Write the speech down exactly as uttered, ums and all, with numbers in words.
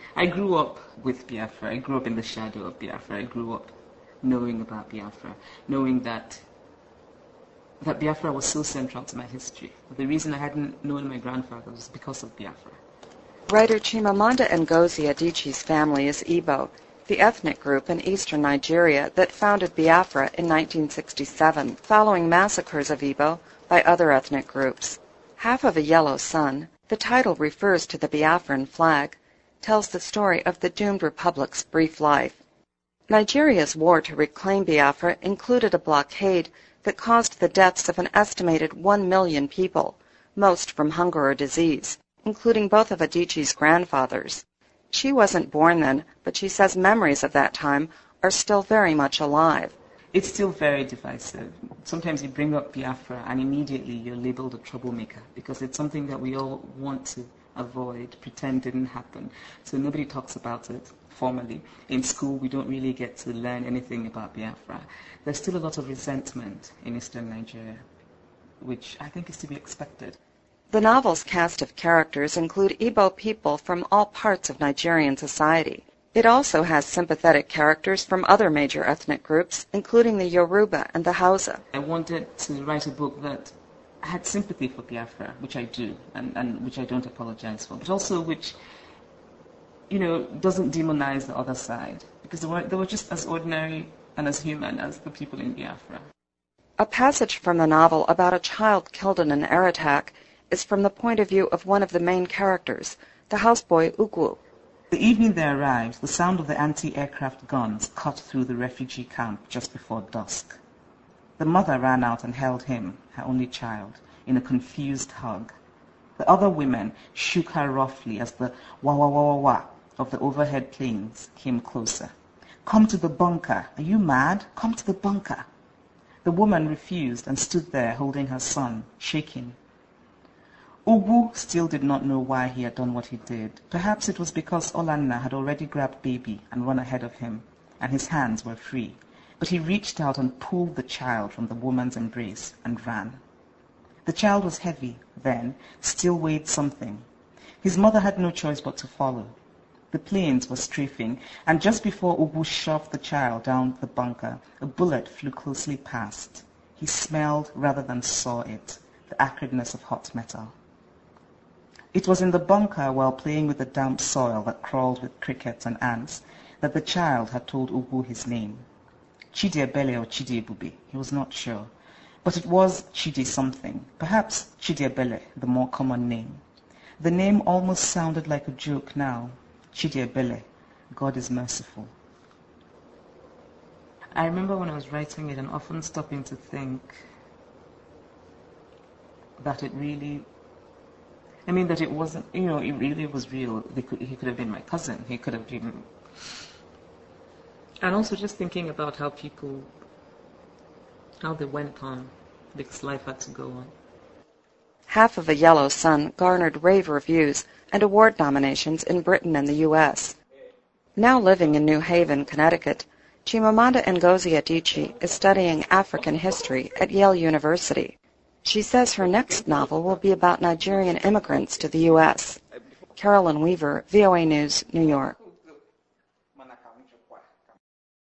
I grew up with Biafra. I grew up in the shadow of Biafra. I grew up knowing about Biafra, knowing that that Biafra was so central to my history. The reason I hadn't known my grandfather was because of Biafra. Writer Chimamanda Ngozi Adichie's family is Igbo, the ethnic group in eastern Nigeria that founded Biafra in nineteen sixty-seven, following massacres of Igbo by other ethnic groups. Half of a Yellow Sun, the title refers to the Biafran flag, tells the story of the doomed republic's brief life. Nigeria's war to reclaim Biafra included a blockade that caused the deaths of an estimated one million people, most from hunger or disease, including both of Adichie's grandfathers. She wasn't born then, but she says memories of that time are still very much alive. It's still very divisive. Sometimes you bring up Biafra and immediately you're labeled a troublemaker because it's something that we all want to avoid, pretend didn't happen. So nobody talks about it formally. In school, we don't really get to learn anything about Biafra. There's still a lot of resentment in eastern Nigeria, which I think is to be expected. The novel's cast of characters include Igbo people from all parts of Nigerian society. It also has sympathetic characters from other major ethnic groups, including the Yoruba and the Hausa. I wanted to write a book that had sympathy for Biafra, which I do, and, and which I don't apologize for, but also which, you know, doesn't demonize the other side, because they were, they were just as ordinary and as human as the people in Biafra. A passage from the novel about a child killed in an air attack is from the point of view of one of the main characters, the houseboy Ugwu. The evening they arrived, the sound of the anti-aircraft guns cut through the refugee camp just before dusk. The mother ran out and held him, her only child, in a confused hug. The other women shook her roughly as the wah-wah-wah-wah of the overhead planes came closer. "Come to the bunker. Are you mad? Come to the bunker." The woman refused and stood there holding her son, shaking. Ugwu still did not know why he had done what he did. Perhaps it was because Olanna had already grabbed baby and run ahead of him, and his hands were free. But he reached out and pulled the child from the woman's embrace and ran. The child was heavy, then, still weighed something. His mother had no choice but to follow. The planes were strafing, and just before Ugwu shoved the child down the bunker, a bullet flew closely past. He smelled rather than saw it, the acridness of hot metal. It was in the bunker, while playing with the damp soil that crawled with crickets and ants, that the child had told Ugwu his name. Chidiebele or Chidiebube, he was not sure. But it was Chidi something, perhaps Chidiebele, the more common name. The name almost sounded like a joke now. Chidiebele, God is merciful. I remember when I was writing it and often stopping to think that it really, I mean that it wasn't, you know, it really was real. They could, he could have been my cousin. He could have been, and also just thinking about how people, how they went on, because life had to go on. Half of a Yellow Sun garnered rave reviews and award nominations in Britain and the U S Now living in New Haven, Connecticut, Chimamanda Ngozi Adichie is studying African history at Yale University. She says her next novel will be about Nigerian immigrants to the U S Carolyn Weaver, V O A News, New York.